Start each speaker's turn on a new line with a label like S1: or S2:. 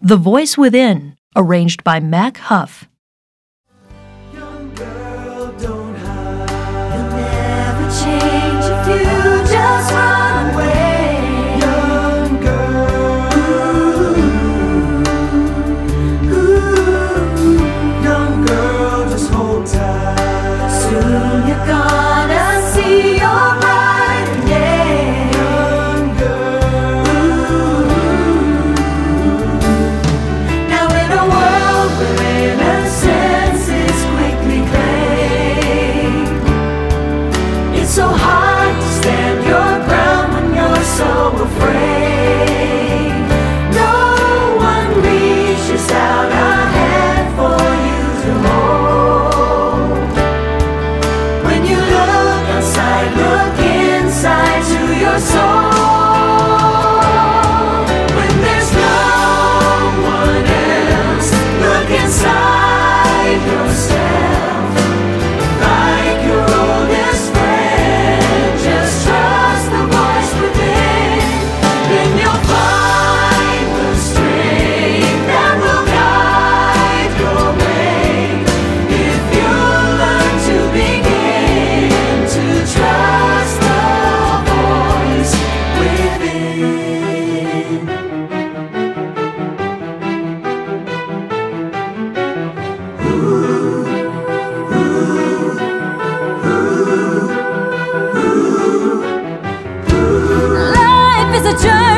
S1: The Voice Within, arranged by Mac Huff.
S2: Young girl, don't hide. You'll never change if you just run away. Young girl, young girl, just hold tight. Soon you're gonna see your brighter day. Young girl, now in a world where innocence is quickly claimed, it's so hard to stand your ground when you're so afraid. No one reaches out a hand for you to hold. When you look outside, look inside to your soul. When there's no one else, look inside yourself. Like your oldest friend, just trust the voice within. Then you'll find the strength that will guide your way. If you learn to begin to trust the voice within. Life is a journey.